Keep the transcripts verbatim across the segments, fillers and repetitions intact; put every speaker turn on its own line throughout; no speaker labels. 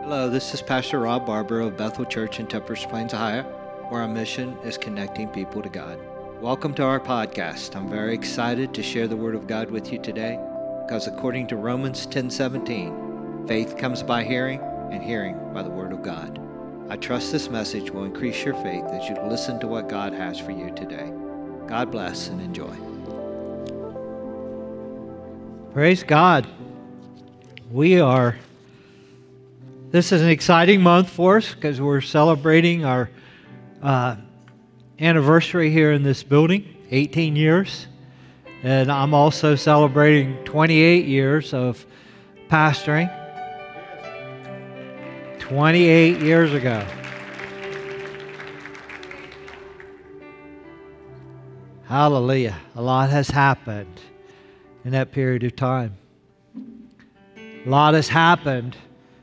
Hello, this is Pastor Rob Barber of Bethel Church in Temperance Plains, Ohio, where our mission is connecting people to God. Welcome to our podcast. I'm very excited to share the Word of God with you today because according to Romans ten seventeen, faith comes by hearing and hearing by the Word of God. I trust this message will increase your faith as you listen to what God has for you today. God bless and enjoy. Praise God. We are This is an exciting month for us because we're celebrating our uh, anniversary here in this building, eighteen years. And I'm also celebrating twenty-eight years of pastoring. twenty-eight years ago. Hallelujah. A lot has happened in that period of time. A lot has happened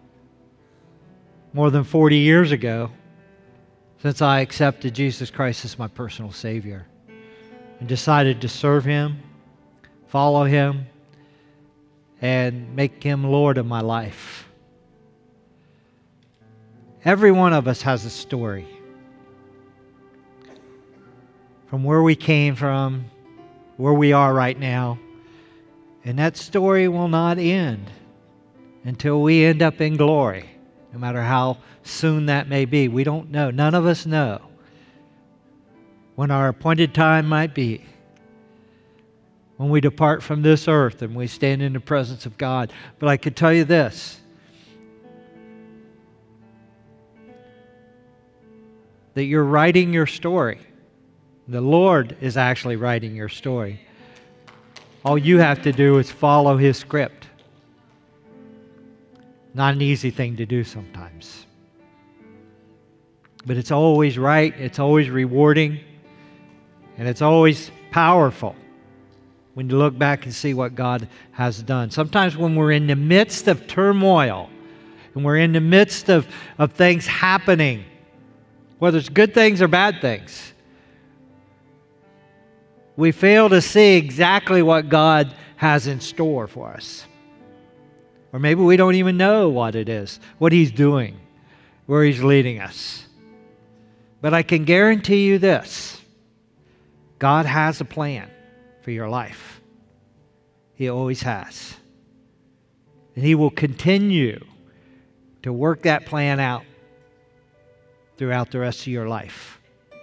more than forty years ago since I accepted Jesus Christ as my personal Savior and decided to serve Him, follow Him, and make Him Lord of my life. Every one of us has a story. From where we came from, where we are right now, and that story will not end until we end up in glory. No matter how soon that may be. We don't know. None of us know when our appointed time might be. When we depart from this earth and we stand in the presence of God. But I could tell you this. That you're writing your story. The Lord is actually writing your story. All you have to do is follow His script. Not an easy thing to do sometimes. But it's always right, it's always rewarding, and it's always powerful when you look back and see what God has done. Sometimes when we're in the midst of turmoil, and we're in the midst of, of things happening, whether it's good things or bad things, we fail to see exactly what God has in store for us. Or maybe we don't even know what it is, what He's doing, where He's leading us. But I can guarantee you this. God has a plan for your life. He always has. And He will continue to work that plan out throughout the rest of your life.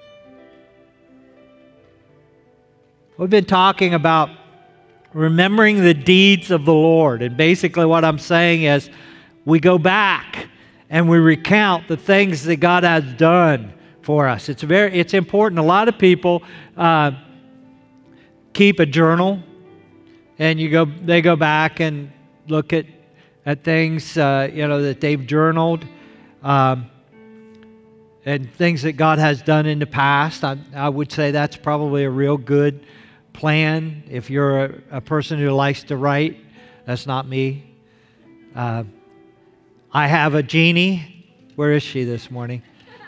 We've been talking about remembering the deeds of the Lord. And basically what I'm saying is we go back and we recount the things that God has done for us. It's very, it's important. A lot of people uh, keep a journal and you go, they go back and look at, at things uh, you know, that they've journaled um, and things that God has done in the past. I, I would say that's probably a real good plan. If you're a, a person who likes to write, that's not me. Uh, I have a Jeannie. Where is she this morning?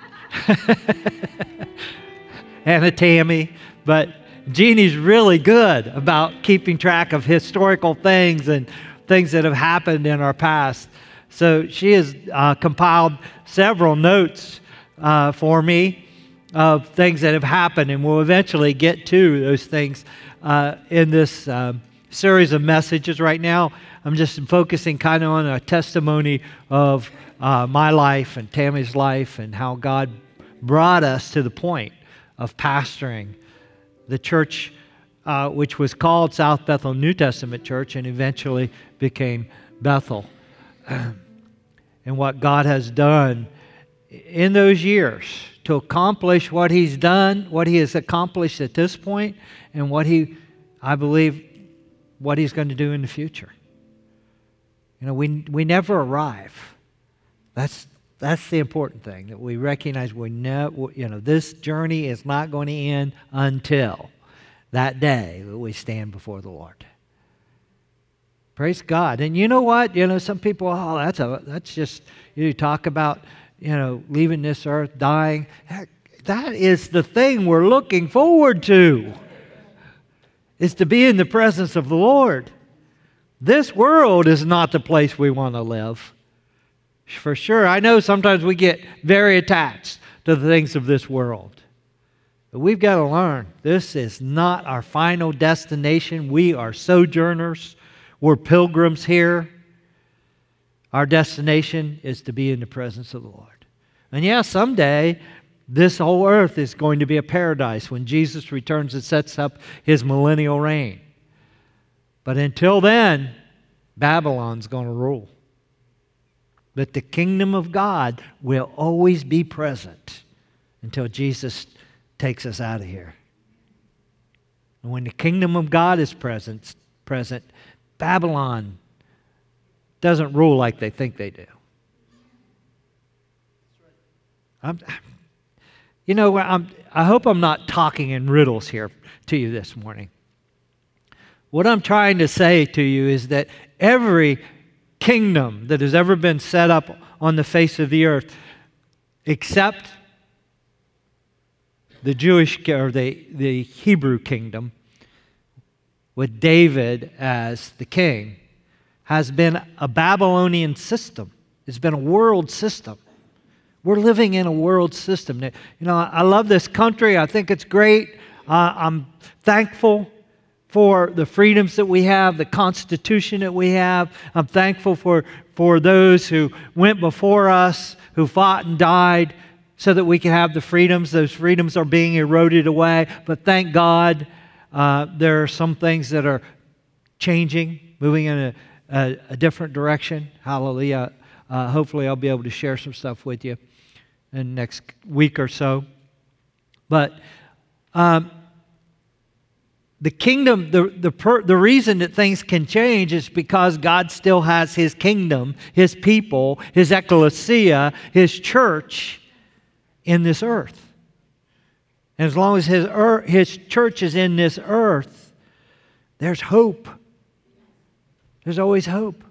And a Tammy. But Jeannie's really good about keeping track of historical things and things that have happened in our past. So she has uh, compiled several notes uh, for me of things that have happened, and we'll eventually get to those things uh, in this um, series of messages. Right now, I'm just focusing kind of on a testimony of uh, my life and Tammy's life and how God brought us to the point of pastoring the church, uh, which was called South Bethel New Testament Church and eventually became Bethel. And what God has done in those years to accomplish what He's done, what He has accomplished at this point, and what He, I believe, what He's going to do in the future. You know, we we never arrive. That's that's the important thing, that we recognize we know, you know, this journey is not going to end until that day that we stand before the Lord. Praise God. And you know what? You know, some people, oh, that's a that's just, you talk about, you know, leaving this earth, dying. Heck, that is the thing we're looking forward to, is to be in the presence of the Lord. This world is not the place we want to live. For sure. I know sometimes we get very attached to the things of this world. But we've got to learn, this is not our final destination. We are sojourners. We're pilgrims here. Our destination is to be in the presence of the Lord. And yeah, someday this whole earth is going to be a paradise when Jesus returns and sets up His millennial reign. But until then, Babylon's going to rule. But the kingdom of God will always be present until Jesus takes us out of here. And when the kingdom of God is present, present, Babylon doesn't rule like they think they do. I'm, you know, I'm, I hope I'm not talking in riddles here to you this morning. What I'm trying to say to you is that every kingdom that has ever been set up on the face of the earth, except the Jewish or the, the Hebrew kingdom, with David as the king, has been a Babylonian system. It's been a world system. We're living in a world system. You know, I love this country. I think it's great. Uh, I'm thankful for the freedoms that we have, the Constitution that we have. I'm thankful for, for those who went before us, who fought and died so that we can have the freedoms. Those freedoms are being eroded away. But thank God uh, there are some things that are changing, moving in a, a, a different direction. Hallelujah. Uh, hopefully I'll be able to share some stuff with you in the next week or so. But um, the kingdom, the, the, per, the reason that things can change is because God still has His kingdom, His people, His ecclesia, His church in this earth. And as long as His, er, His church is in this earth, there's hope. There's always hope.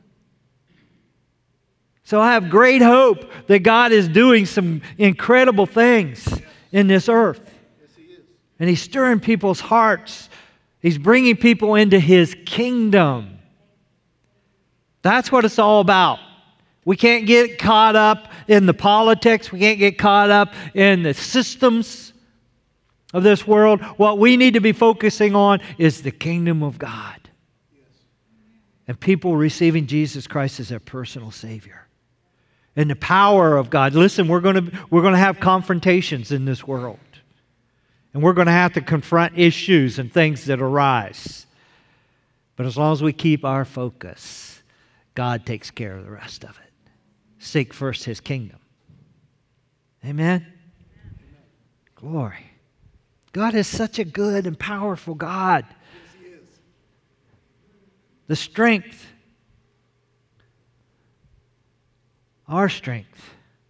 So I have great hope that God is doing some incredible things in this earth.
Yes, He is.
And He's stirring people's hearts. He's bringing people into His kingdom. That's what it's all about. We can't get caught up in the politics. We can't get caught up in the systems of this world. What we need to be focusing on is the kingdom of God.
Yes.
And people receiving Jesus Christ as their personal Savior. And the power of God. Listen, we're going to we're going to have confrontations in this world. And we're going to have to confront issues and things that arise. But as long as we keep our focus, God takes care of the rest of it. Seek first His kingdom. Amen? Amen. Glory. God is such a good and powerful God.
Yes, He is.
The strength, our strength.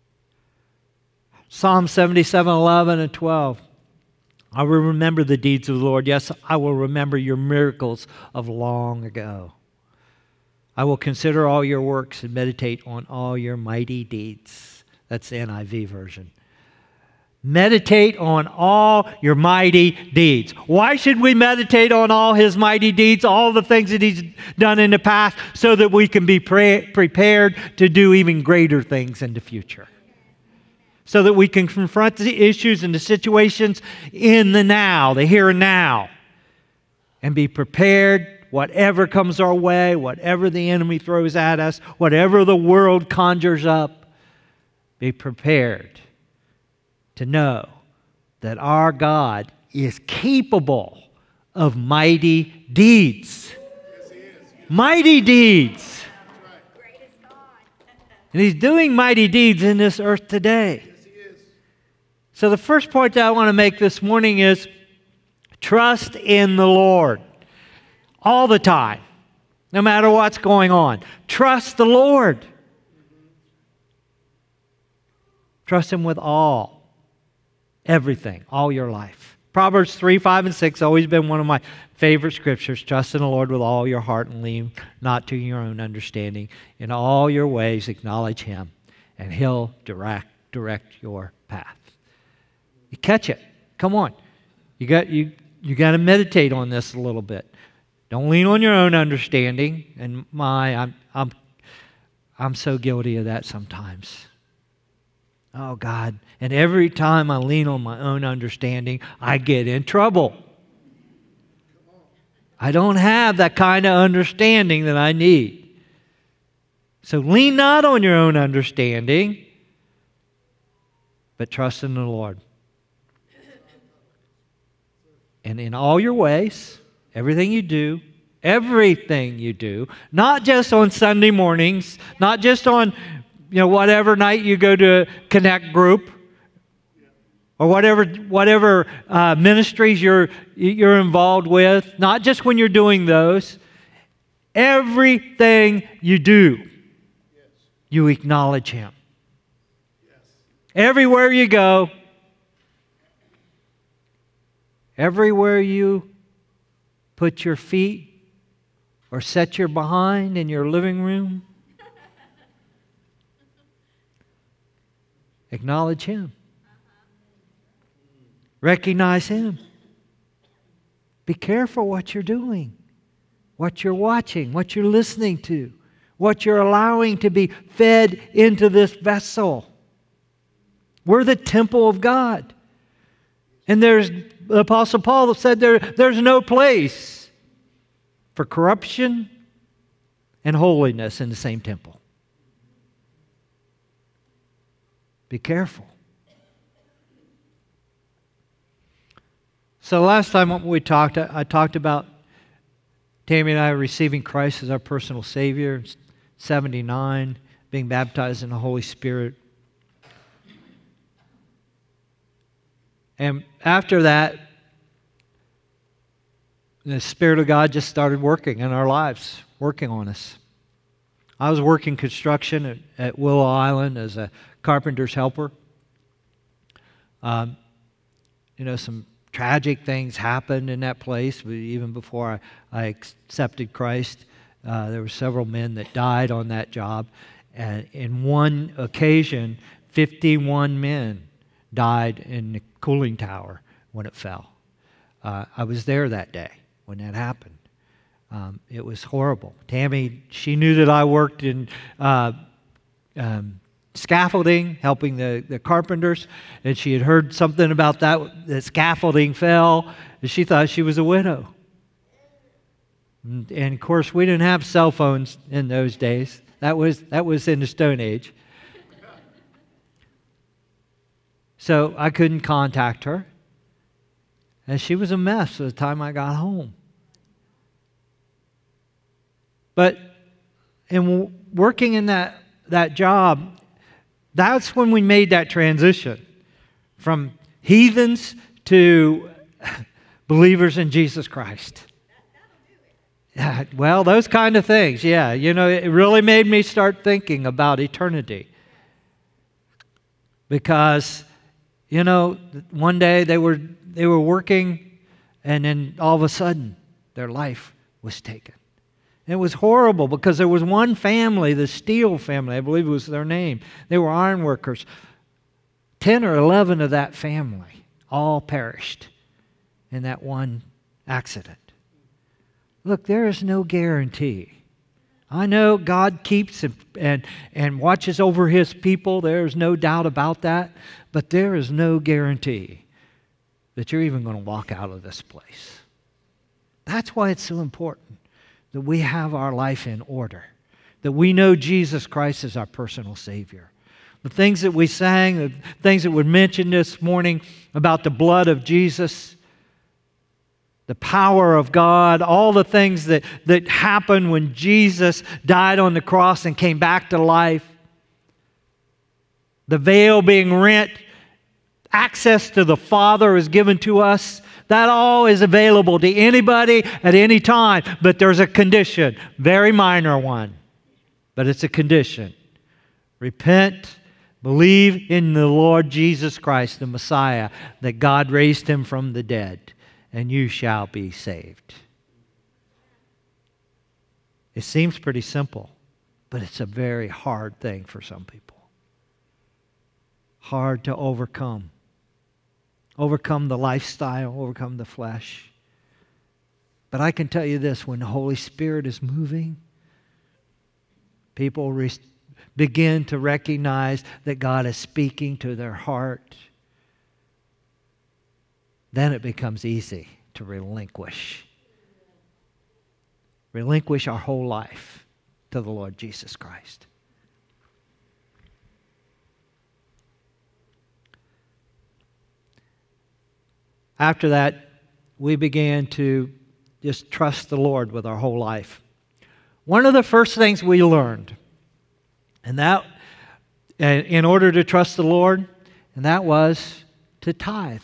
Psalm seventy-seven, eleven and twelve. I will remember the deeds of the Lord. Yes, I will remember your miracles of long ago. I will consider all your works and meditate on all your mighty deeds. That's the N I V version. Meditate on all your mighty deeds. Why should we meditate on all His mighty deeds, all the things that He's done in the past, so that we can be pre- prepared to do even greater things in the future? So that we can confront the issues and the situations in the now, the here and now, and be prepared, whatever comes our way, whatever the enemy throws at us, whatever the world conjures up, be prepared to know that our God is capable of mighty deeds.
Yes, He is.
Mighty deeds.
That's right.
And He's doing mighty deeds in this earth today.
Yes, He is.
So the first point that I want to make this morning is trust in the Lord. All the time. No matter what's going on. Trust the Lord. Trust Him with all. Everything. All your life. Proverbs three, five, and six always been one of my favorite scriptures. Trust in the Lord with all your heart and lean not to your own understanding. In all your ways acknowledge Him, and He'll direct direct your path. You catch it. Come on. You got you you got to meditate on this a little bit. Don't lean on your own understanding. And my I'm I'm I'm so guilty of that sometimes. Oh, God. And every time I lean on my own understanding, I get in trouble. I don't have that kind of understanding that I need. So lean not on your own understanding, but trust in the Lord. And in all your ways, everything you do, everything you do, not just on Sunday mornings, not just on, you know, whatever night you go to Connect group, or whatever whatever uh, ministries you're you're involved with, not just when you're doing those. Everything you do, you acknowledge Him. Everywhere you go, everywhere you put your feet or set your behind in your living room, acknowledge Him. Recognize Him. Be careful what you're doing, what you're watching, what you're listening to, what you're allowing to be fed into this vessel. We're the temple of God. And there's, the Apostle Paul said there, there's no place for corruption and holiness in the same temple. Be careful. So last time we talked, I, I talked about Tammy and I receiving Christ as our personal Savior in seventy-nine, being baptized in the Holy Spirit. And after that, the Spirit of God just started working in our lives, working on us. I was working construction at, at Willow Island as a carpenter's helper. Um, you know, some tragic things happened in that place. Even before I, I accepted Christ, uh, there were several men that died on that job. And in one occasion, fifty-one men died in the cooling tower when it fell. Uh, I was there that day when that happened. Um, it was horrible. Tammy, she knew that I worked in uh, um, scaffolding, helping the, the carpenters, and she had heard something about that, that scaffolding fell, and she thought she was a widow. And, and of course, we didn't have cell phones in those days. That was that was in the Stone Age. So I couldn't contact her, and she was a mess by the time I got home. But in working in that, that job, that's when we made that transition from heathens to believers in Jesus Christ. Yeah, well, those kind of things, yeah. You know, it really made me start thinking about eternity. Because, you know, one day they were they were working, and then all of a sudden their life was taken. And it was horrible because there was one family, the Steele family, I believe it was their name. They were iron workers. Ten or eleven of that family all perished in that one accident. Look, there is no guarantee. I know God keeps and, and, and watches over His people. There is no doubt about that. But there is no guarantee that you're even going to walk out of this place. That's why it's so important that we have our life in order, that we know Jesus Christ is our personal Savior. The things that we sang, the things that we mentioned this morning about the blood of Jesus, the power of God, all the things that, that happened when Jesus died on the cross and came back to life, the veil being rent, access to the Father is given to us. That all is available to anybody at any time, but there's a condition, very minor one, but it's a condition. Repent, believe in the Lord Jesus Christ, the Messiah, that God raised Him from the dead, and you shall be saved. It seems pretty simple, but it's a very hard thing for some people. Hard to overcome. Overcome the lifestyle, overcome the flesh. But I can tell you this, when the Holy Spirit is moving, people re- begin to recognize that God is speaking to their heart, then it becomes easy to relinquish. Relinquish our whole life to the Lord Jesus Christ. After that, we began to just trust the Lord with our whole life. One of the first things we learned, and that, in order to trust the Lord, and that was to tithe.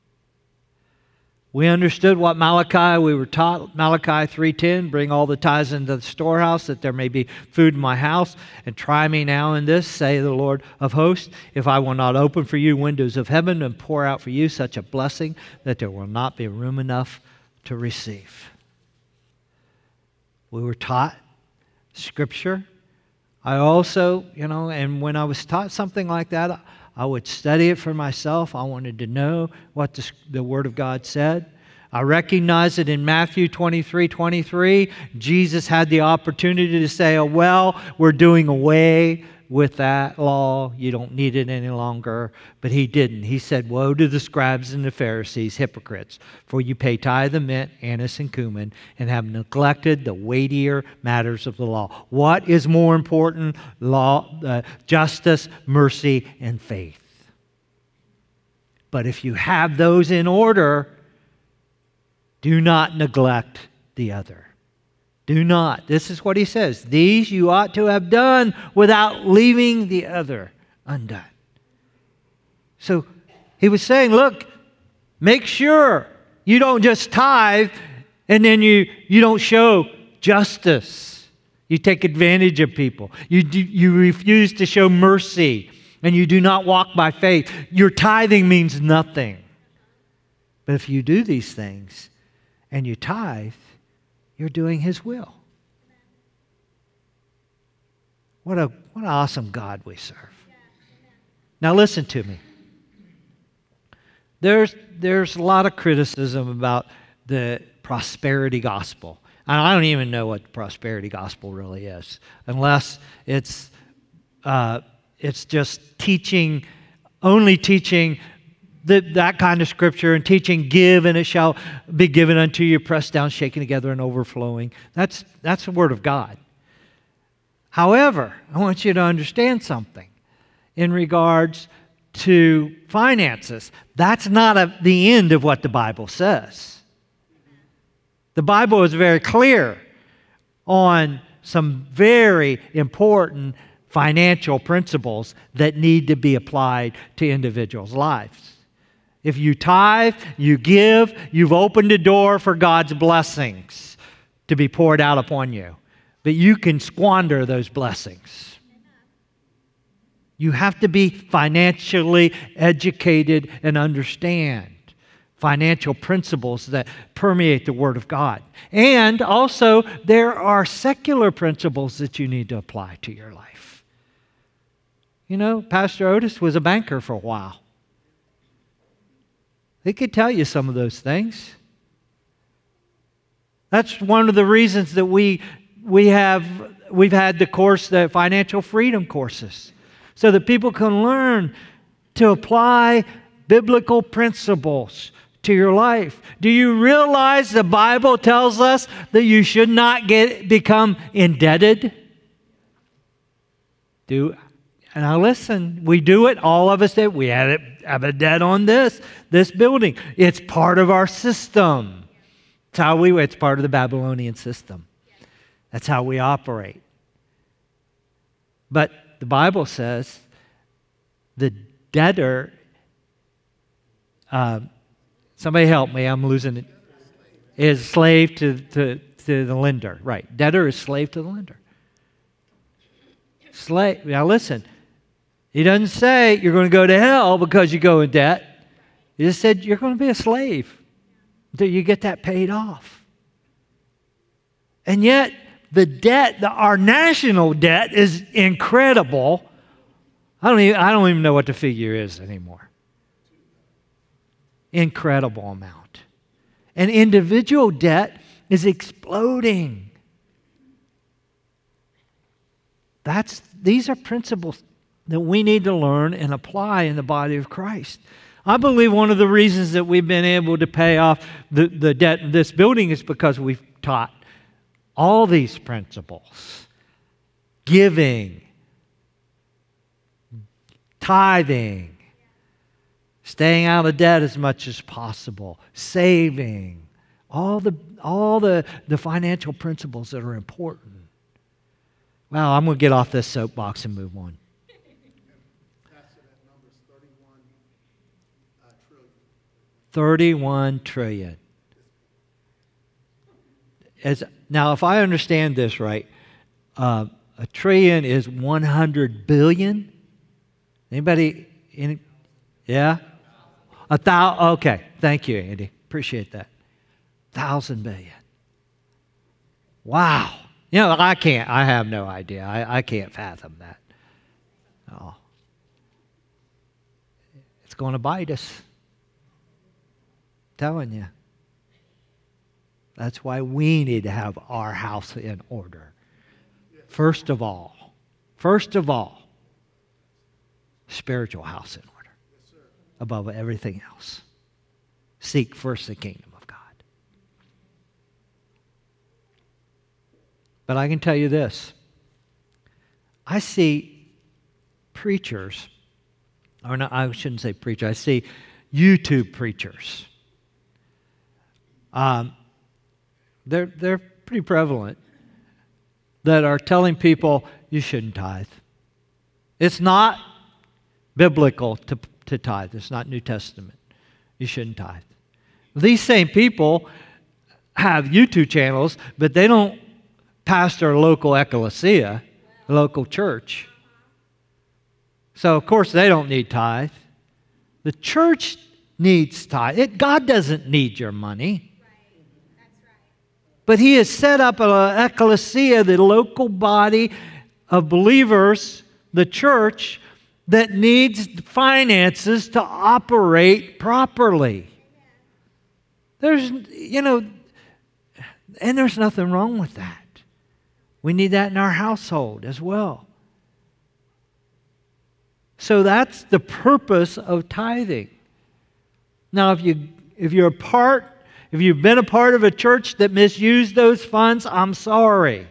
We understood what Malachi, we were taught, Malachi three ten, bring all the tithes into the storehouse, that there may be food in my house, and try me now in this, say the Lord of hosts, if I will not open for you windows of heaven and pour out for you such a blessing that there will not be room enough to receive. We were taught Scripture. I also, you know, and when I was taught something like that, I would study it for myself. I wanted to know what the, the Word of God said. I recognize it in Matthew twenty-three twenty-three. Jesus had the opportunity to say, oh, well, we're doing away with that law. You don't need it any longer. But He didn't. He said, woe to the scribes and the Pharisees, hypocrites, for you pay tithe of mint, anise, and cumin, and have neglected the weightier matters of the law. What is more important? Law, uh, justice, mercy, and faith. But if you have those in order, do not neglect the other. Do not. This is what He says. These you ought to have done without leaving the other undone. So He was saying, look, make sure you don't just tithe and then you, you don't show justice. You take advantage of people. You, do, you refuse to show mercy, and you do not walk by faith. Your tithing means nothing. But if you do these things and you tithe, you're doing His will. What a what an awesome God we serve. Now listen to me. There's there's a lot of criticism about the prosperity gospel. And I don't even know what the prosperity gospel really is, unless it's uh, it's just teaching, only teaching That, that kind of scripture and teaching, give and it shall be given unto you, pressed down, shaken together, and overflowing. That's, that's the Word of God. However, I want you to understand something in regards to finances. That's not a, the end of what the Bible says. The Bible is very clear on some very important financial principles that need to be applied to individuals' lives. If you tithe, you give, you've opened the door for God's blessings to be poured out upon you. But you can squander those blessings. You have to be financially educated and understand financial principles that permeate the Word of God. And also, there are secular principles that you need to apply to your life. You know, Pastor Otis was a banker for a while. He could tell you some of those things. That's one of the reasons that we we have we've had the course, the financial freedom courses, so that people can learn to apply biblical principles to your life. Do you realize the Bible tells us that you should not get become indebted? Do And now listen, we do it, all of us did. We had it, have a debt on this, this building. It's part of our system. It's how we, it's part of the Babylonian system. That's how we operate. But the Bible says the debtor, uh, somebody help me, I'm losing it, is slave to, to, to the lender. Right, debtor is slave to the lender. Slave, now listen, He doesn't say you're going to go to hell because you go in debt. He just said you're going to be a slave until you get that paid off. And yet, the debt, the, our national debt is incredible. I don't even, I don't even know what the figure is anymore. Incredible amount. And individual debt is exploding. That's, these are principles that we need to learn and apply in the body of Christ. I believe one of the reasons that we've been able to pay off the, the debt in this building is because we've taught all these principles. Giving, tithing, staying out of debt as much as possible, saving, all the all the, the financial principles that are important. Well, I'm going to get off this soapbox and move on.
Pastor, that number is thirty-one uh, trillion.
thirty-one trillion. As, now, if I understand this right, uh, a trillion is one hundred billion. Anybody? Any, yeah? A thousand. Okay. Thank you, Andy. Appreciate that. Thousand billion. Wow. You know, I can't. I have no idea. I, I can't fathom that. Oh. It's going to bite us. Telling you. That's why we need to have our house in order. First of all, first of all, spiritual house in order. Above everything else. Seek first the kingdom of God. But I can tell you this. I see preachers, or no, I shouldn't say preacher, I see YouTube preachers. Um, they're, they're pretty prevalent that are telling people you shouldn't tithe. It's not biblical to, to tithe. It's not New Testament. You shouldn't tithe. These same people have YouTube channels, but they don't pastor a local ecclesia, a local church. So, of course, they don't need tithe. The church needs tithe. It, God doesn't need your money. But He has set up an ecclesia, the local body of believers, the church, that needs finances to operate properly. There's, you know, and there's nothing wrong with that. We need that in our household as well. So that's the purpose of tithing. Now, if you if you're a part, if you've been a part of a church that misused those funds, I'm sorry.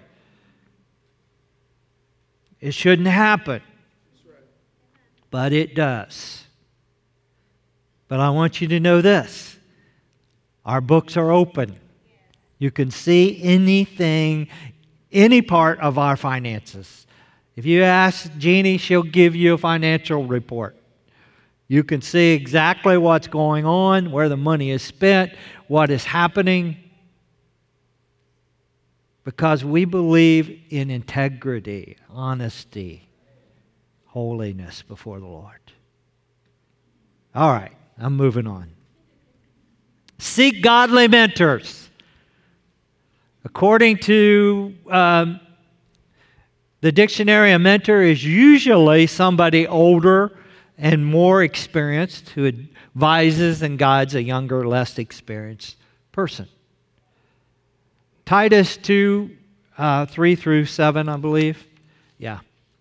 It shouldn't happen. But it does. But I want you to know this. Our books are open. You can see anything, any part of our finances. If you ask Jeannie, she'll give you a financial report. You can see exactly what's going on, where the money is spent, what is happening. Because we believe in integrity, honesty, holiness before the Lord. All right, I'm moving on. Seek godly mentors. According to um, the dictionary, a mentor is usually somebody older and more experienced who advises and guides a younger, less experienced person. Titus two, uh, three through seven, I believe. Yeah.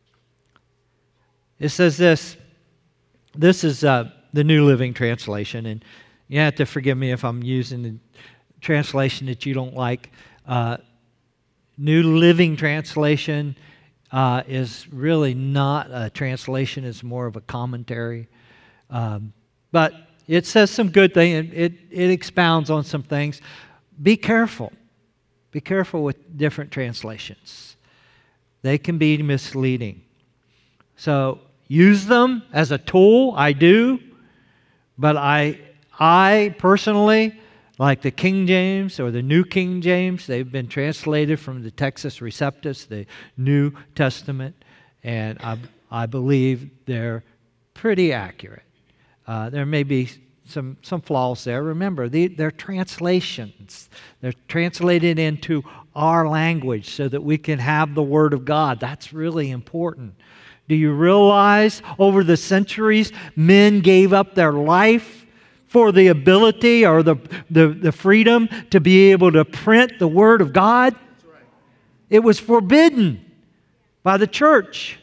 It says this. This is uh, the New Living Translation, and you have to forgive me if I'm using the translation that you don't like. Uh, New Living Translation uh, is really not a translation. It's more of a commentary. Um, but it says some good things. It, it, it expounds on some things. Be careful. Be careful with different translations. They can be misleading. So use them as a tool. I do. But I, I personally, like the King James or the New King James, they've been translated from the Textus Receptus, the New Testament, and I, I believe they're pretty accurate. Uh, there may be some, some flaws there. Remember, they, they're translations. They're translated into our language so that we can have the Word of God. That's really important. Do you realize over the centuries, men gave up their life for the ability or the, the, the freedom to be able to print the Word of God?
That's right.
It was forbidden. by the church.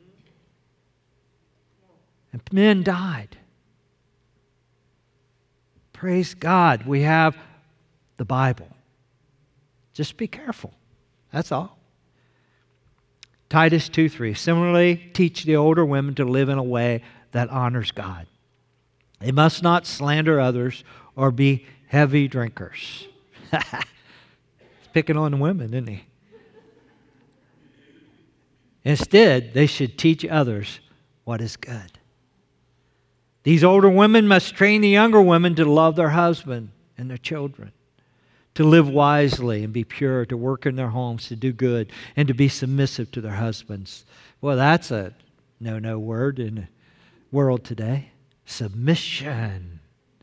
And men died. Praise God, we have the Bible. Just be careful. That's all. Titus two three. Similarly, teach the older women to live in a way that honors God. They must not slander others or be heavy drinkers. He's picking on the women, isn't he? Instead, they should teach others what is good. These older women must train the younger women to love their husband and their children, to live wisely and be pure, to work in their homes, to do good, and to be submissive to their husbands. Well, that's a no-no word in the world today. Submission.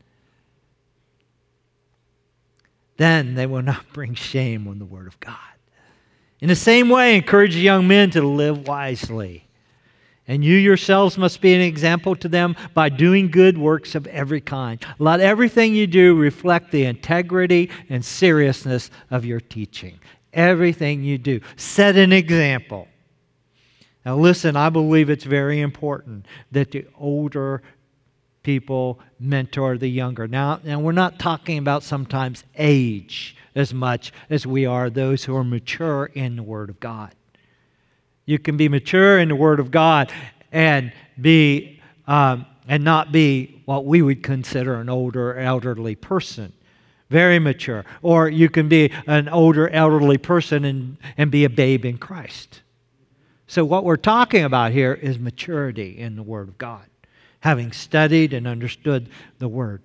Then they will not bring shame on the Word of God. In the same way, encourage young men to live wisely. And you yourselves must be an example to them by doing good works of every kind. Let everything you do reflect the integrity and seriousness of your teaching. Everything you do. Set an example. Now listen, I believe it's very important that the older people mentor the younger. Now, now we're not talking about sometimes age as much as we are those who are mature in the Word of God. You can be mature in the Word of God and be um, and not be what we would consider an older elderly person. Very mature. Or you can be an older elderly person and, and be a babe in Christ. So what we're talking about here is maturity in the Word of God, having studied and understood the Word.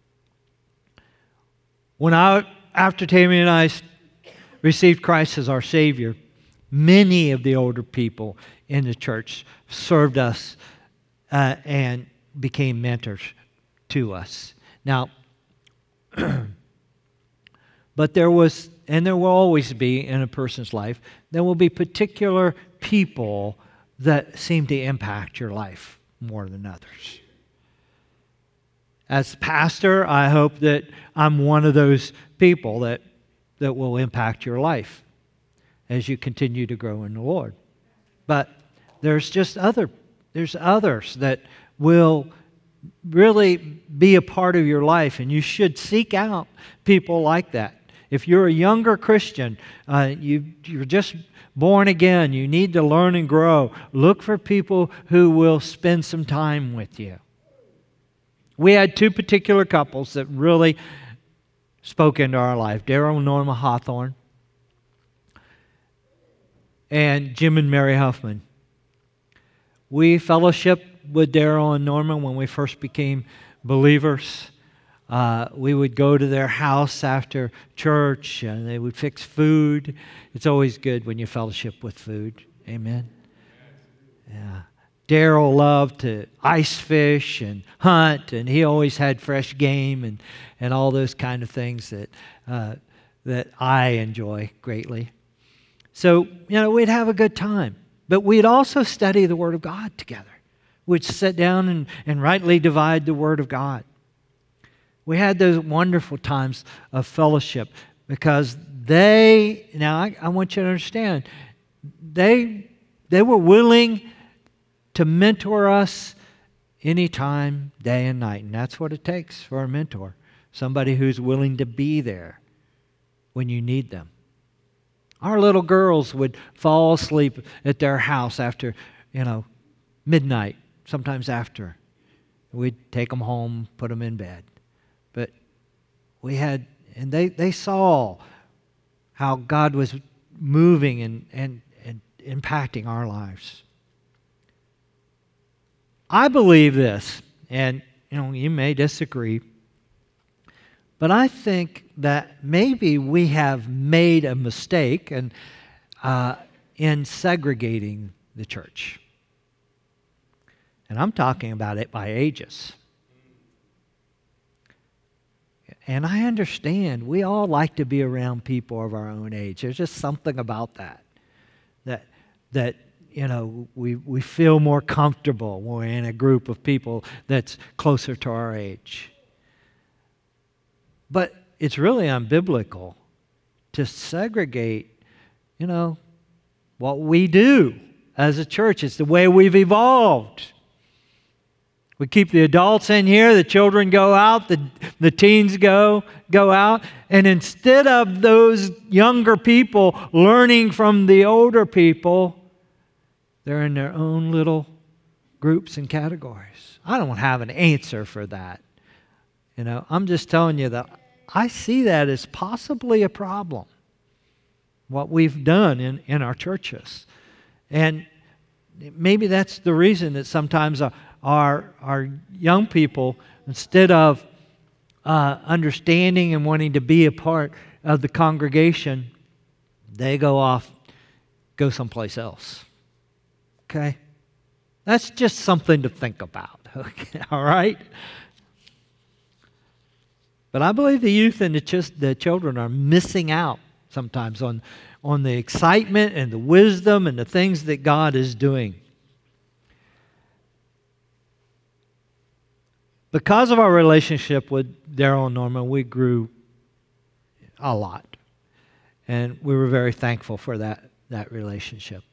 When I, after Tammy and I received Christ as our Savior, many of the older people in the church served us uh, and became mentors to us. Now, but there was, and there will always be in a person's life, there will be particular people that seem to impact your life more than others. As pastor, I hope that I'm one of those people that, that will impact your life as you continue to grow in the Lord. But there's just other, there's others that will really be a part of your life, and you should seek out people like that. If you're a younger Christian, uh, you, you're just born again, you need to learn and grow, look for people who will spend some time with you. We had two particular couples that really spoke into our life, Daryl and Norma Hawthorne, and Jim and Mary Huffman. We fellowshiped with Daryl and Norma when we first became believers. Uh, we would go to their house after church, and they would fix food. It's always good when you fellowship with food. Amen? Yeah. Daryl loved to ice fish and hunt, and he always had fresh game and, and all those kind of things that uh, that I enjoy greatly. So, you know, we'd have a good time. But we'd also study the Word of God together. We'd sit down and, and rightly divide the Word of God. We had those wonderful times of fellowship because they, now I, I want you to understand, they, they were willing to mentor us anytime, day and night. And that's what it takes for a mentor. Somebody who's willing to be there when you need them. Our little girls would fall asleep at their house after, you know, midnight, sometimes after. We'd take them home, put them in bed. But we had, and they, they saw how God was moving and, and, and impacting our lives. I believe this, and you know, you may disagree, but I think that maybe we have made a mistake in, uh, in segregating the church. And I'm talking about it by ages. And I understand we all like to be around people of our own age. There's just something about that. That, that you know, we, we feel more comfortable when we're in a group of people that's closer to our age. But it's really unbiblical to segregate, you know, what we do as a church. It's the way we've evolved. We keep the adults in here, the children go out, the, the teens go, go out. And instead of those younger people learning from the older people, they're in their own little groups and categories. I don't have an answer for that. You know, I'm just telling you that I see that as possibly a problem, what we've done in, in our churches. And maybe that's the reason that sometimes our, our, our young people, instead of uh, understanding and wanting to be a part of the congregation, they go off, go someplace else. Okay? That's just something to think about. Okay? All right? But I believe the youth and the, ch- the children are missing out sometimes on, on the excitement and the wisdom and the things that God is doing. Because of our relationship with Daryl and Norma, we grew a lot. And we were very thankful for that, that relationship.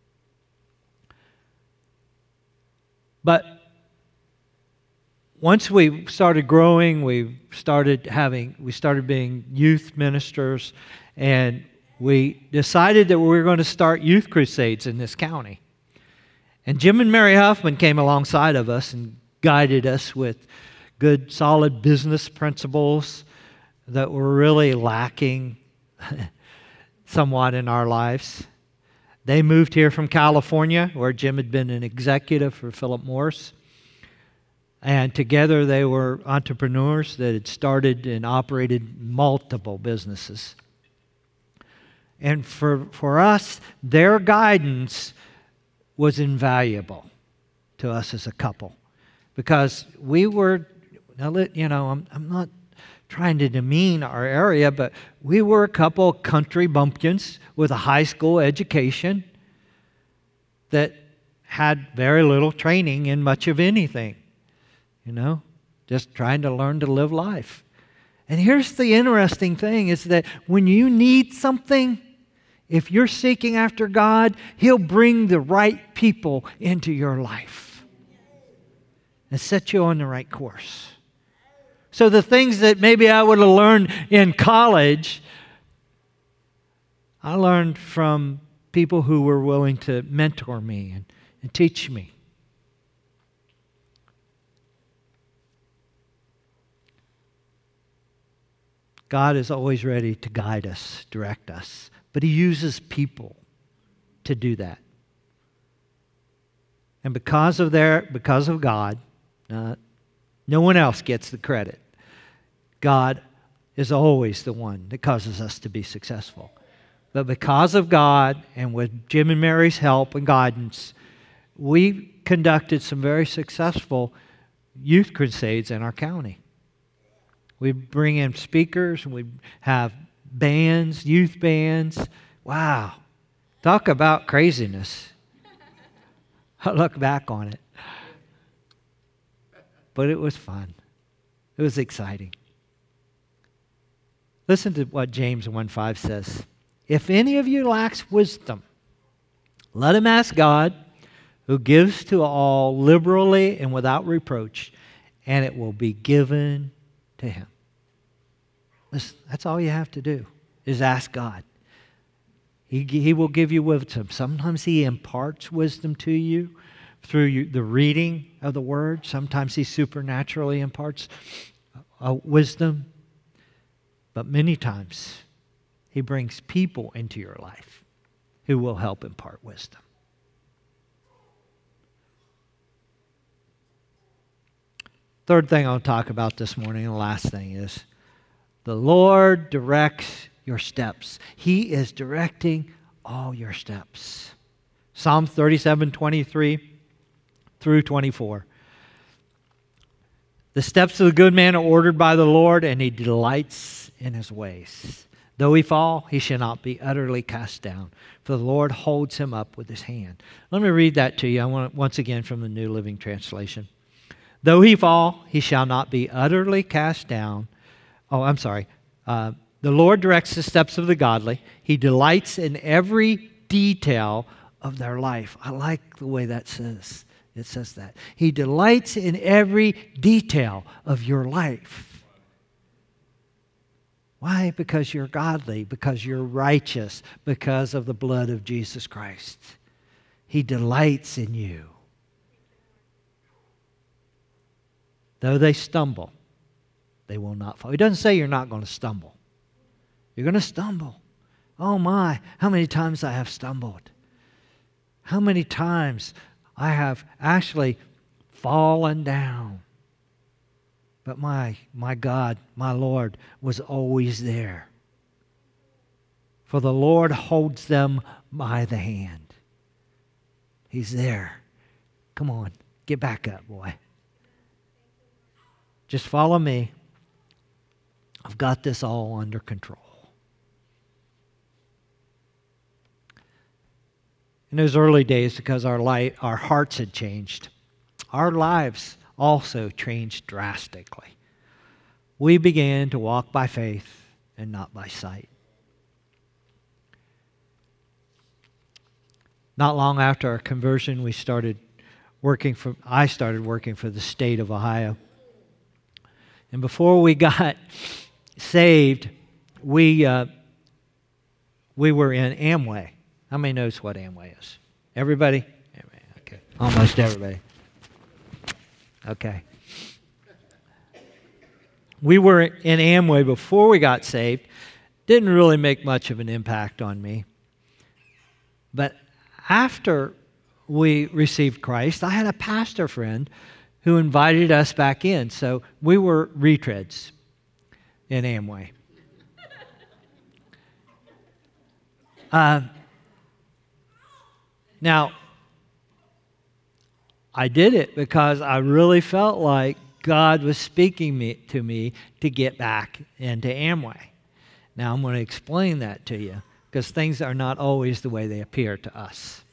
But once we started growing, we started having, we started being youth ministers, and we decided that we were going to start youth crusades in this county. And Jim and Mary Huffman came alongside of us and guided us with good, solid business principles that were really lacking somewhat in our lives. They moved here from California, where Jim had been an executive for Philip Morris. And together they were entrepreneurs that had started and operated multiple businesses. And for, for us, their guidance was invaluable to us as a couple. Because we were, you know, I'm, I'm not trying to demean our area, but we were a couple country bumpkins with a high school education that had very little training in much of anything. You know, just trying to learn to live life. And here's the interesting thing is that when you need something, if you're seeking after God, He'll bring the right people into your life and set you on the right course. So the things that maybe I would have learned in college, I learned from people who were willing to mentor me and, and teach me. God is always ready to guide us, direct us, but He uses people to do that. And because of their, because of God, uh, no one else gets the credit. God is always the one that causes us to be successful. But because of God and with Jim and Mary's help and guidance, we conducted some very successful youth crusades in our county. We bring in speakers, and we have bands, youth bands. Wow. Talk about craziness. I look back on it. But it was fun. It was exciting. Listen to what James one five says. If any of you lacks wisdom, let him ask God, who gives to all liberally and without reproach, and it will be given to him. Listen, that's all you have to do, is ask God. He, he will give you wisdom. Sometimes He imparts wisdom to you through you, the reading of the Word. Sometimes He supernaturally imparts uh, wisdom. But many times He brings people into your life who will help impart wisdom. Third thing I'll talk about this morning, and the last thing is, the Lord directs your steps. He is directing all your steps. Psalm thirty-seven, twenty-three through twenty-four. The steps of the good man are ordered by the Lord, and he delights in his ways. Though he fall, he shall not be utterly cast down, for the Lord holds him up with his hand. Let me read that to you. I want once again from the New Living Translation. Though he fall, he shall not be utterly cast down. Oh, I'm sorry. Uh, the Lord directs the steps of the godly. He delights in every detail of their life. I like the way that says. It says that. He delights in every detail of your life. Why? Because you're godly, because you're righteous, because of the blood of Jesus Christ. He delights in you. Though they stumble, they will not fall. He doesn't say you're not going to stumble. You're going to stumble. Oh my, how many times I have stumbled. How many times I have actually fallen down. But my, my God, my Lord was always there. For the Lord holds them by the hand. He's there. Come on, get back up, boy. Just follow me. I've got this all under control. In those early days, because our light, our hearts had changed, our lives also changed drastically. We began to walk by faith and not by sight. Not long after our conversion, we started working for, I started working for the state of Ohio. And before we got saved, we uh, we were in Amway. How many knows what Amway is? Everybody? Okay. Almost everybody. Okay. We were in Amway before we got saved. Didn't really make much of an impact on me. But after we received Christ, I had a pastor friend who invited us back in. So we were retreads in Amway. Uh, now, I did it because I really felt like God was speaking me, to me to get back into Amway. Now, I'm going to explain that to you because things are not always the way they appear to us.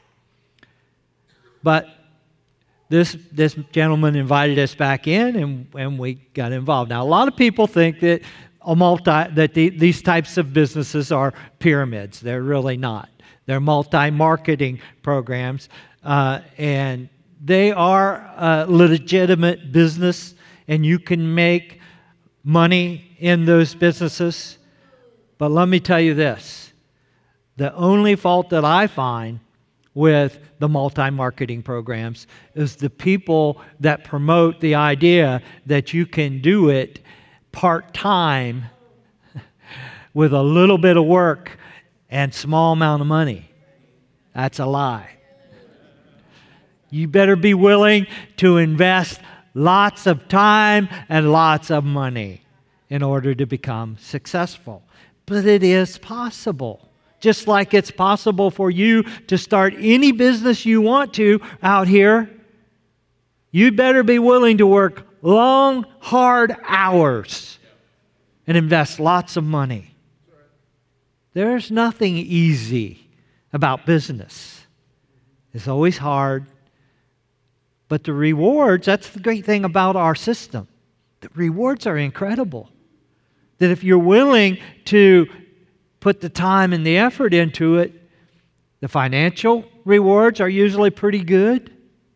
But this this gentleman invited us back in, and, and we got involved. Now, a lot of people think that a multi that the, these types of businesses are pyramids. They're really not. They're multi-marketing programs, uh, and they are a legitimate business, and you can make money in those businesses. But let me tell you this. The only fault that I find with the multi-marketing programs is the people that promote the idea that you can do it part-time with a little bit of work and small amount of money. That's a lie. You better be willing to invest lots of time and lots of money in order to become successful. But it is possible. Just like it's possible for you to start any business you want to out here, you better be willing to work long, hard hours and invest lots of money. There's nothing easy about business. It's always hard. But the rewards, that's the great thing about our system. The rewards are incredible. That if you're willing to put the time and the effort into it, the financial rewards are usually pretty good.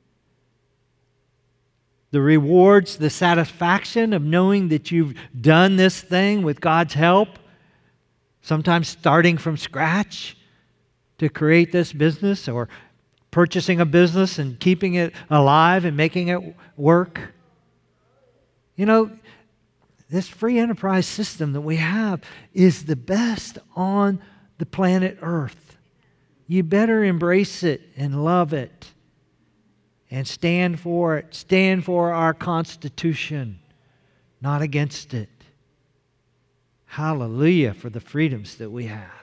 The rewards, the satisfaction of knowing that you've done this thing with God's help, sometimes starting from scratch to create this business, or purchasing a business and keeping it alive and making it work. You know, this free enterprise system that we have is the best on the planet Earth. You better embrace it and love it and stand for it. Stand for our Constitution, not against it. Hallelujah for the freedoms that we have.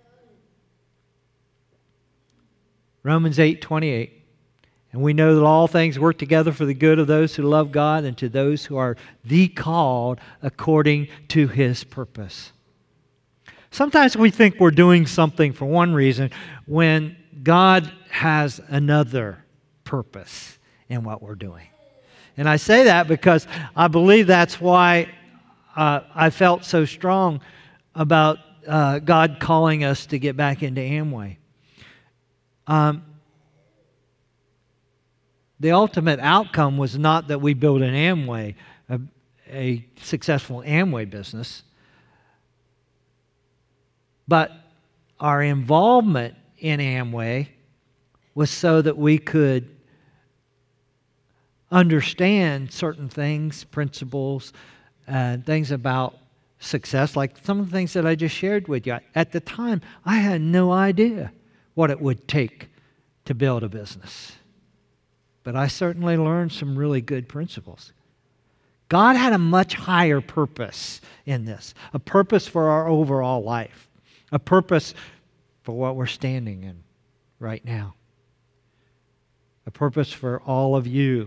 Romans eight twenty-eight. And we know that all things work together for the good of those who love God and to those who are the called according to His purpose. Sometimes we think we're doing something for one reason when God has another purpose in what we're doing. And I say that because I believe that's why uh, I felt so strong about uh, God calling us to get back into Amway. Um, the ultimate outcome was not that we built an Amway, a, a successful Amway business, but our involvement in Amway was so that we could understand certain things, principles, and things about success, like some of the things that I just shared with you. At the time, I had no idea what it would take to build a business. But I certainly learned some really good principles. God had a much higher purpose in this, a purpose for our overall life, a purpose for what we're standing in right now, a purpose for all of you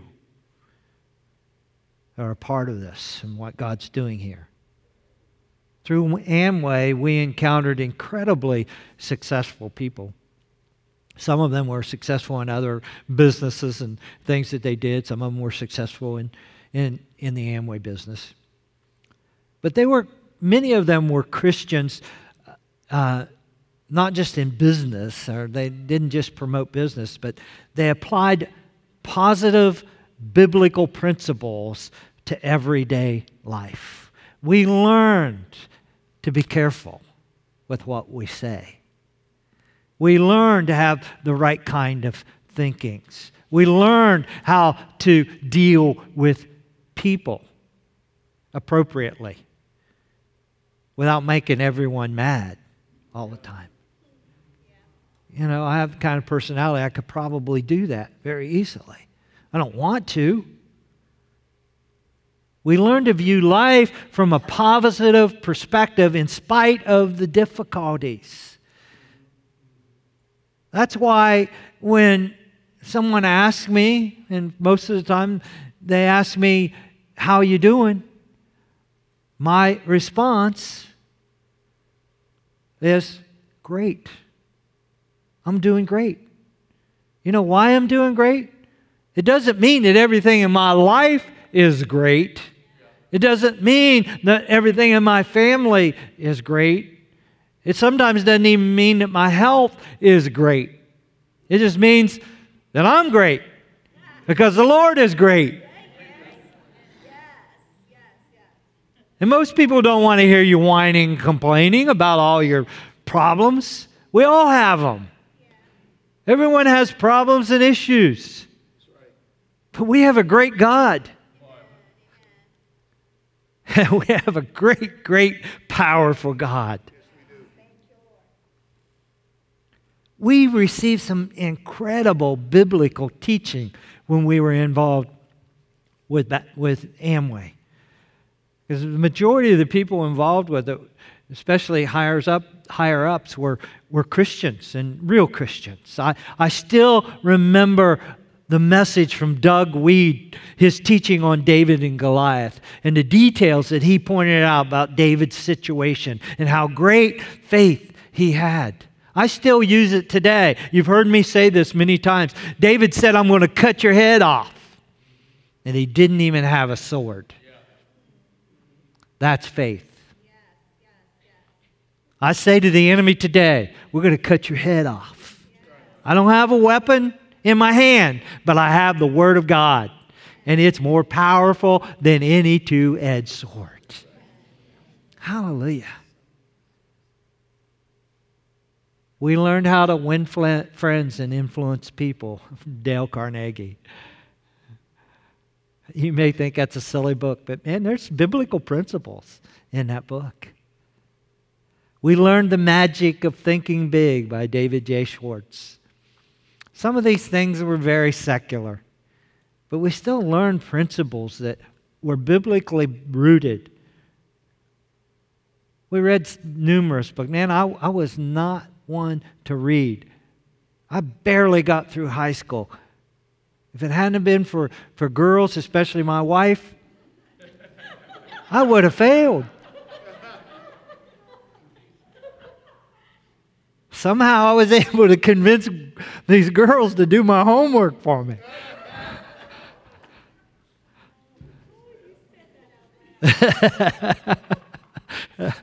that are a part of this and what God's doing here. Through Amway, we encountered incredibly successful people. Some of them were successful in other businesses and things that they did. Some of them were successful in, in, in the Amway business. But they were, many of them were Christians, uh, not just in business, or they didn't just promote business, but they applied positive biblical principles to everyday life. We learned to be careful with what we say. We learned to have the right kind of thinkings. We learned how to deal with people appropriately without making everyone mad all the time. You know, I have the kind of personality I could probably do that very easily. I don't want to. We learn to view life from a positive perspective in spite of the difficulties. That's why when someone asks me, and most of the time they ask me, "How you doing?" my response is, "Great. I'm doing great." You know why I'm doing great? It doesn't mean that everything in my life is great. It doesn't mean that everything in my family is great. It sometimes doesn't even mean that my health is great. It just means that I'm great because the Lord is great. And most people don't want to hear you whining and complaining about all your problems. We all have them. Everyone has problems and issues. But we have a great God. We have a great, great, powerful God. We received some incredible biblical teaching when we were involved with that, with Amway. Because the majority of the people involved with it, especially higher up, higher ups, were, were Christians and real Christians. I, I still remember the message from Doug Weed, his teaching on David and Goliath, and the details that he pointed out about David's situation and how great faith he had. I still use it today. You've heard me say this many times. David said, "I'm going to cut your head off." And he didn't even have a sword. That's faith. I say to the enemy today, we're going to cut your head off. I don't have a weapon in my hand, but I have the Word of God. And it's more powerful than any two-edged sword. Hallelujah. We learned how to win friends and influence people. Dale Carnegie. You may think that's a silly book, but man, there's biblical principles in that book. We learned the magic of thinking big by David J. Schwartz. Some of these things were very secular, but we still learned principles that were biblically rooted. We read numerous books. Man, I, I was not one to read. I barely got through high school. If it hadn't been for, for girls, especially my wife, I would have failed. Somehow I was able to convince these girls to do my homework for me.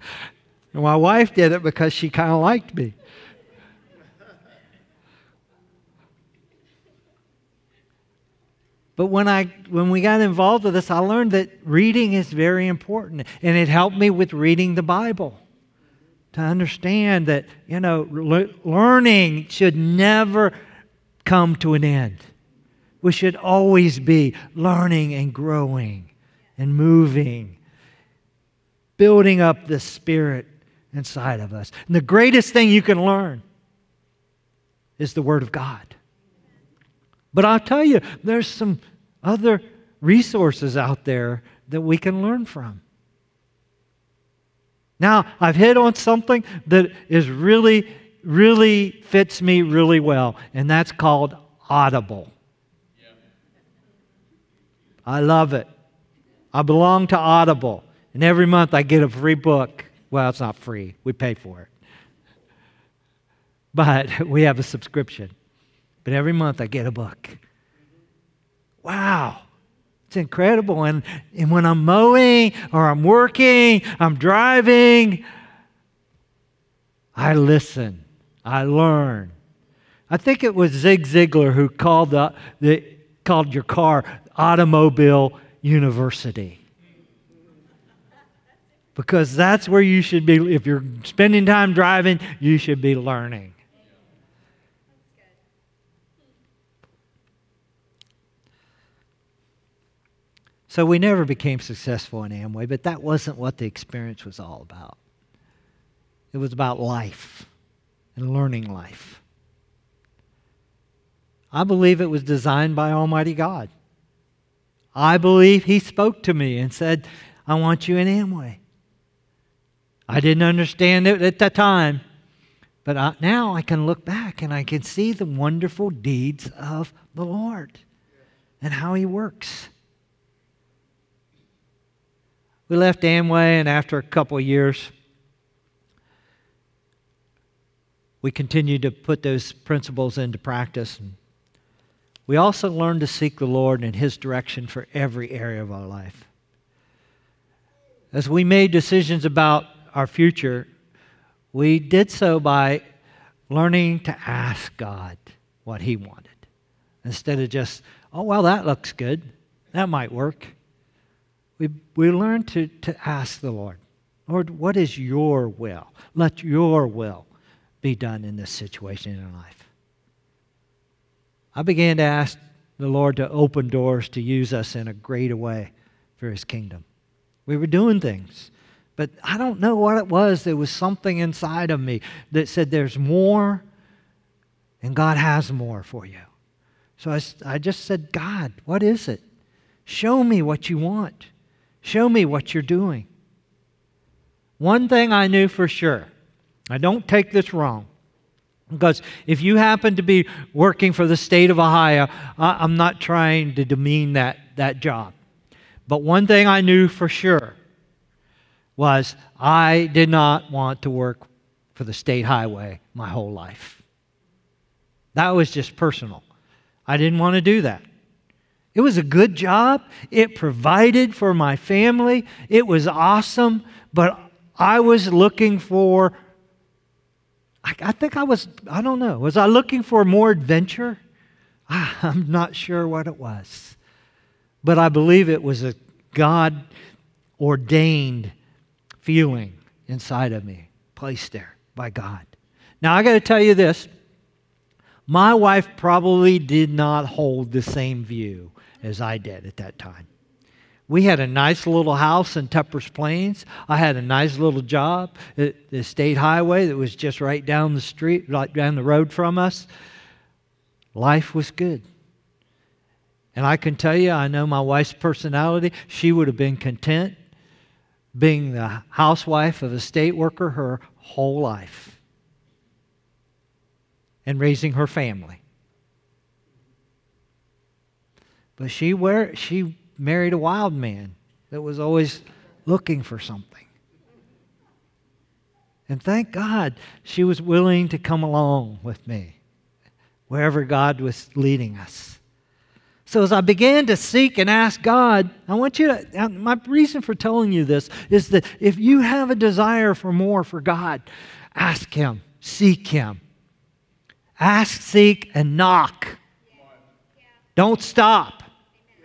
My wife did it because she kind of liked me. But when I when we got involved with this, I learned that reading is very important. And it helped me with reading the Bible. To understand that, you know, le- learning should never come to an end. We should always be learning and growing and moving, building up the Spirit inside of us. And the greatest thing you can learn is the Word of God. But I'll tell you, there's some other resources out there that we can learn from. Now, I've hit on something that is really, really fits me really well, and that's called Audible. I love it. I belong to Audible, and every month I get a free book. Well, it's not free. We pay for it. But we have a subscription. But every month I get a book. Wow. It's incredible. And, and when I'm mowing or I'm working, I'm driving, I listen. I learn. I think it was Zig Ziglar who called, the, the, called your car Automobile University. Because that's where you should be. If you're spending time driving, you should be learning. So we never became successful in Amway, but that wasn't what the experience was all about. It was about life and learning life. I believe it was designed by Almighty God. I believe He spoke to me and said, I want you in Amway. I didn't understand it at that time, but I, now I can look back and I can see the wonderful deeds of the Lord and how He works. We left Amway, and after a couple of years, we continued to put those principles into practice. And we also learned to seek the Lord in His direction for every area of our life. As we made decisions about our future, we did so by learning to ask God what He wanted. Instead of just, oh, well, that looks good. That might work. We, we learned to, to ask the Lord, Lord, what is your will? Let your will be done in this situation in our life. I began to ask the Lord to open doors to use us in a greater way for His kingdom. We were doing things, but I don't know what it was. There was something inside of me that said there's more, and God has more for you. So I, I just said, God, what is it? Show me what you want. Show me what you're doing. One thing I knew for sure, I don't take this wrong, because if you happen to be working for the state of Ohio, I'm not trying to demean that, that job. But one thing I knew for sure was I did not want to work for the state highway my whole life. That was just personal. I didn't want to do that. It was a good job. It provided for my family. It was awesome. But I was looking for, I, I think I was, I don't know. Was I looking for more adventure? I'm not sure what it was. But I believe it was a God-ordained feeling inside of me, placed there by God. Now, I got to tell you this. My wife probably did not hold the same view as I did at that time. We had a nice little house in Tuppers Plains. I had a nice little job at the state highway that was just right down the street, right down the road from us. Life was good. And I can tell you, I know my wife's personality. She would have been content being the housewife of a state worker her whole life and raising her family. But she were, she married a wild man that was always looking for something. And thank God she was willing to come along with me wherever God was leading us. So as I began to seek and ask God, I want you to, my reason for telling you this is that if you have a desire for more for God, ask Him, seek Him. Ask, seek, and knock. Don't stop.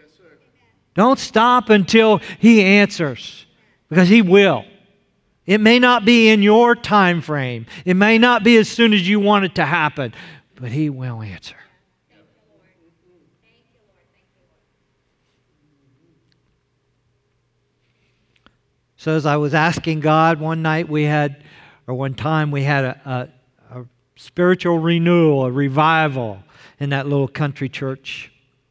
Don't stop until He answers, because He will. It may not be in your time frame. It may not be as soon as you want it to happen, but He will answer. So as I was asking God, one night we had, or one time we had a, a, a spiritual renewal, a revival in that little country church.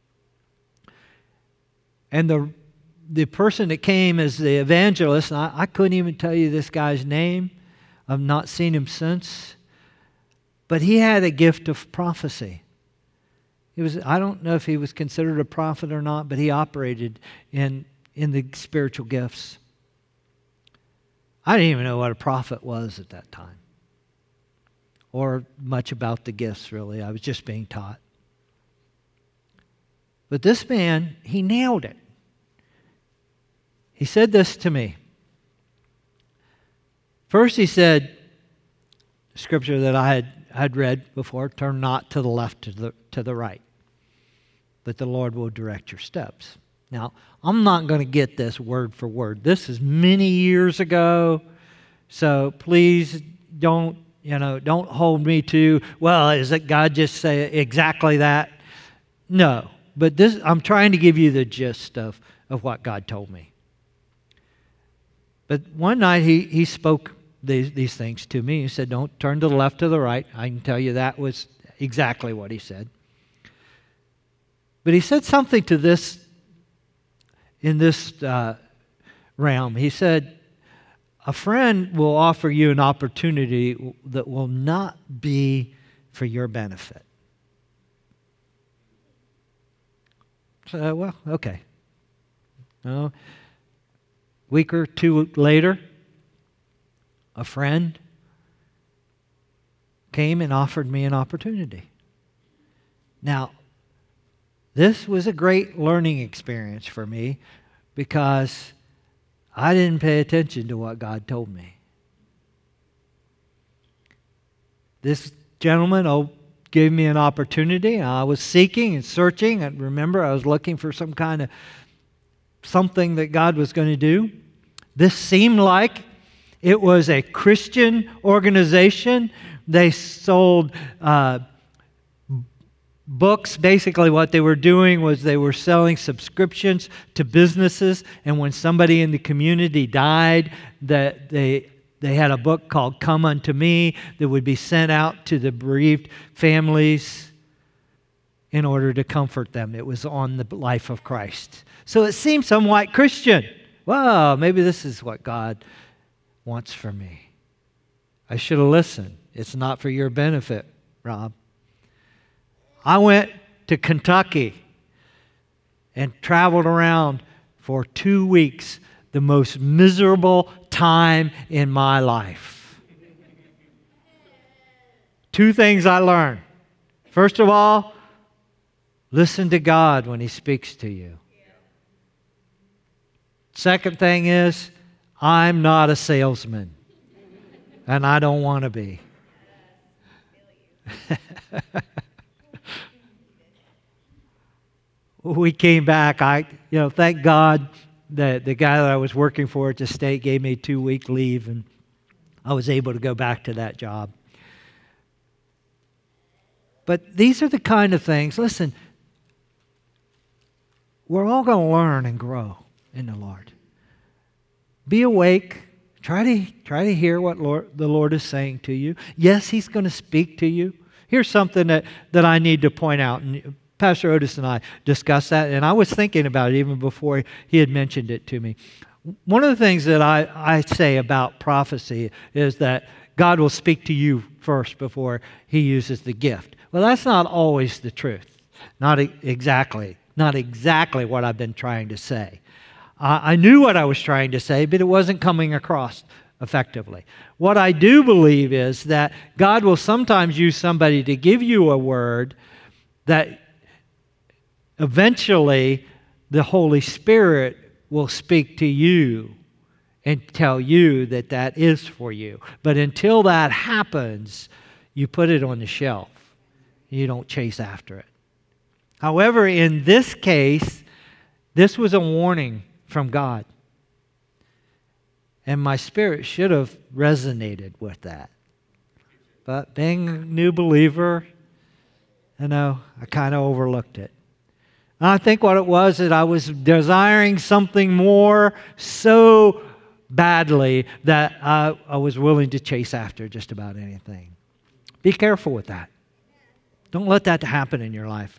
And the the person that came as the evangelist, and I, I couldn't even tell you this guy's name. I've not seen him since. But he had a gift of prophecy. He was, I don't know if he was considered a prophet or not, but he operated in, in the spiritual gifts. I didn't even know what a prophet was at that time, or much about the gifts, really. I was just being taught. But this man, he nailed it. He said this to me. First he said, the scripture that I had, had read before, turn not to the left, to the, to the right, but the Lord will direct your steps. Now, I'm not going to get this word for word. This is many years ago, so please don't, you know, don't hold me to, well, is it God just say exactly that? No, but this, I'm trying to give you the gist of, of what God told me. But one night he, he spoke these, these things to me. He said, don't turn to the left or the right. I can tell you that was exactly what he said. But he said something to this in this uh, realm. He said, a friend will offer you an opportunity that will not be for your benefit. So, well, okay. No. Week or two later, a friend came and offered me an opportunity. Now, this was a great learning experience for me because I didn't pay attention to what God told me. This gentleman oh, gave me an opportunity. I was seeking and searching. And remember, I was looking for some kind of something that God was going to do. This seemed like it was a Christian organization. They sold uh, books. Basically what they were doing was they were selling subscriptions to businesses, and when somebody in the community died, that they they had a book called Come Unto Me that would be sent out to the bereaved families in order to comfort them. It was on the life of Christ. So it seemed somewhat Christian. Well, maybe this is what God wants for me. I should have listened. It's not for your benefit, Rob. I went to Kentucky and traveled around for two weeks, the most miserable time in my life. Two things I learned. First of all, listen to God when He speaks to you. Second thing is, I'm not a salesman, and I don't want to be. We came back. I, you know, thank God that the guy that I was working for at the state gave me two week leave, and I was able to go back to that job. But these are the kind of things. Listen, we're all going to learn and grow in the Lord. Be awake. Try to try to hear what Lord, the Lord is saying to you. Yes, He's going to speak to you. Here's something that, that I need to point out. And Pastor Otis and I discussed that, and I was thinking about it even before he had mentioned it to me. One of the things that I, I say about prophecy is that God will speak to you first before He uses the gift. Well, that's not always the truth. Not exactly. Not exactly what I've been trying to say. I knew what I was trying to say, but it wasn't coming across effectively. What I do believe is that God will sometimes use somebody to give you a word that eventually the Holy Spirit will speak to you and tell you that that is for you. But until that happens, you put it on the shelf. You don't chase after it. However, in this case, This was a warning from God. And my spirit should have resonated with that. But being a new believer, you know, I kind of overlooked it. And I think what it was that I was desiring something more so badly that I, I was willing to chase after just about anything. Be careful with that. Don't let that happen in your life.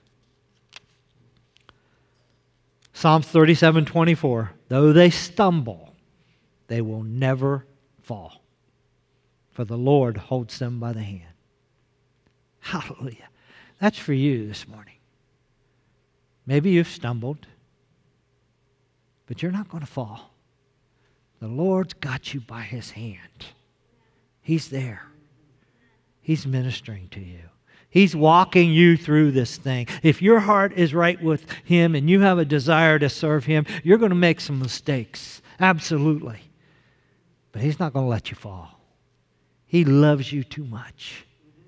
Psalms thirty-seven twenty-four, though they stumble, they will never fall, for the Lord holds them by the hand. Hallelujah. That's for you this morning. Maybe you've stumbled, but you're not going to fall. The Lord's got you by His hand. He's there. He's ministering to you. He's walking you through this thing. If your heart is right with Him and you have a desire to serve Him, you're going to make some mistakes. Absolutely. But He's not going to let you fall. He loves you too much.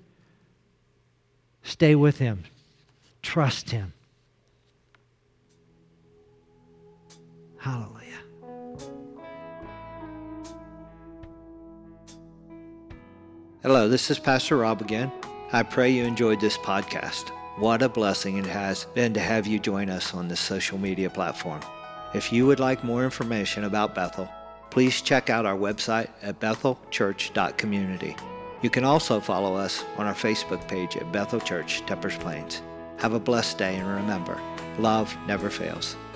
Stay with Him. Trust Him. Hallelujah. Hello, this is Pastor Rob again. I pray you enjoyed this podcast. What a blessing it has been to have you join us on this social media platform. If you would like more information about Bethel, please check out our website at bethel church dot community. You can also follow us on our Facebook page at Bethel Church, Teppers Plains. Have a blessed day, and remember, love never fails.